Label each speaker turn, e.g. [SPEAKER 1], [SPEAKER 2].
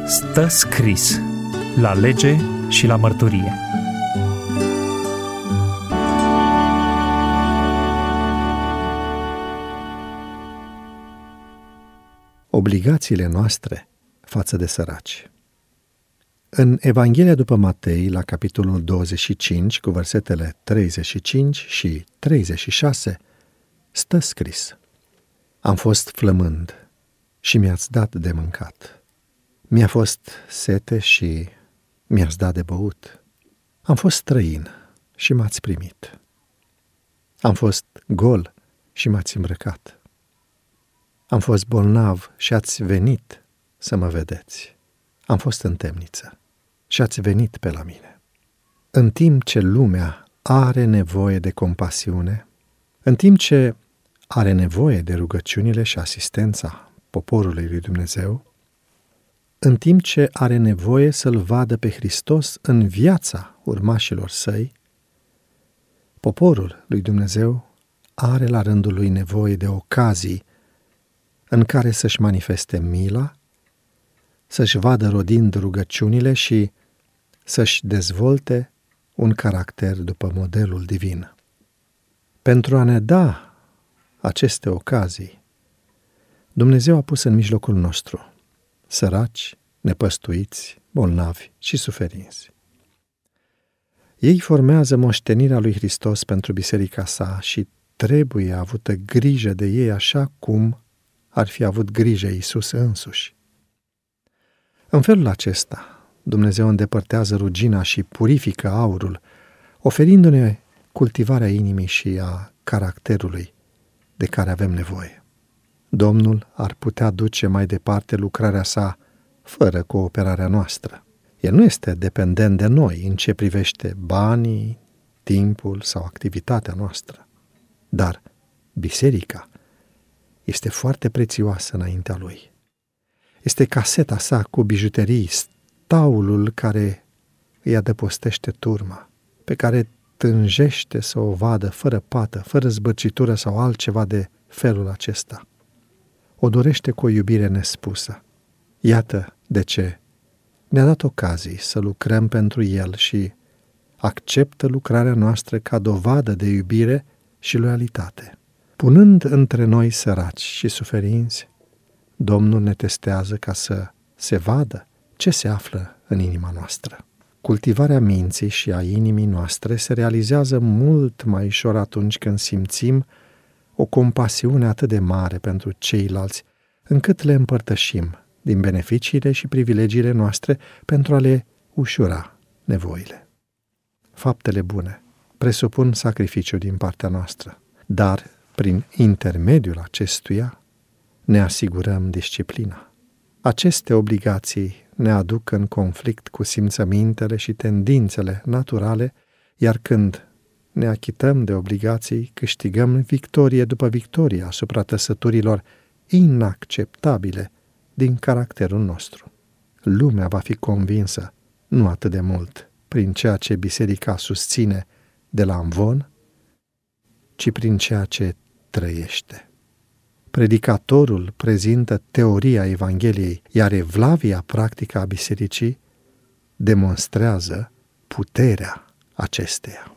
[SPEAKER 1] Stă scris la lege și la mărturie.
[SPEAKER 2] Obligațiile noastre față de săraci. În Evanghelia după Matei, la capitolul 25, cu versetele 35 și 36, stă scris: Am fost flămând și mi-ați dat de mâncat. Mi-a fost sete și mi-ați dat de băut. Am fost străin și m-ați primit. Am fost gol și m-ați îmbrăcat. Am fost bolnav și ați venit să mă vedeți. Am fost în temniță și ați venit pe la mine. În timp ce lumea are nevoie de compasiune, în timp ce are nevoie de rugăciunile și asistența poporului lui Dumnezeu, în timp ce are nevoie să-L vadă pe Hristos în viața urmașilor săi, poporul lui Dumnezeu are la rândul lui nevoie de ocazii în care să-și manifeste mila, să-și vadă rodind rugăciunile și să-și dezvolte un caracter după modelul divin. Pentru a ne da aceste ocazii, Dumnezeu a pus în mijlocul nostru săraci, nepăstuiți, bolnavi și suferinți. Ei formează moștenirea lui Hristos pentru biserica sa și trebuie avută grijă de ei așa cum ar fi avut grijă Iisus însuși. În felul acesta, Dumnezeu îndepărtează rugina și purifică aurul, oferindu-ne cultivarea inimii și a caracterului de care avem nevoie. Domnul ar putea duce mai departe lucrarea sa fără cooperarea noastră. El nu este dependent de noi în ce privește banii, timpul sau activitatea noastră. Dar biserica este foarte prețioasă înaintea lui. Este caseta sa cu bijuterii, staulul care îi adăpostește turma, pe care tânjește să o vadă fără pată, fără zbârcitură sau altceva de felul acesta. O dorește cu o iubire nespusă. Iată de ce ne-a dat ocazii să lucrăm pentru el și acceptă lucrarea noastră ca dovadă de iubire și loialitate. Punând între noi săraci și suferinți, Domnul ne testează ca să se vadă ce se află în inima noastră. Cultivarea minții și a inimii noastre se realizează mult mai ușor atunci când simțim o compasiune atât de mare pentru ceilalți, încât le împărtășim din beneficiile și privilegiile noastre pentru a le ușura nevoile. Faptele bune presupun sacrificiu din partea noastră, dar prin intermediul acestuia ne asigurăm disciplina. Aceste obligații ne aduc în conflict cu simțămintele și tendințele naturale, iar când ne achităm de obligații, câștigăm victorie după victorie asupra trăsăturilor inacceptabile din caracterul nostru. Lumea va fi convinsă, nu atât de mult prin ceea ce biserica susține de la amvon, ci prin ceea ce trăiește. Predicatorul prezintă teoria Evangheliei, iar evlavia practică a bisericii demonstrează puterea acesteia.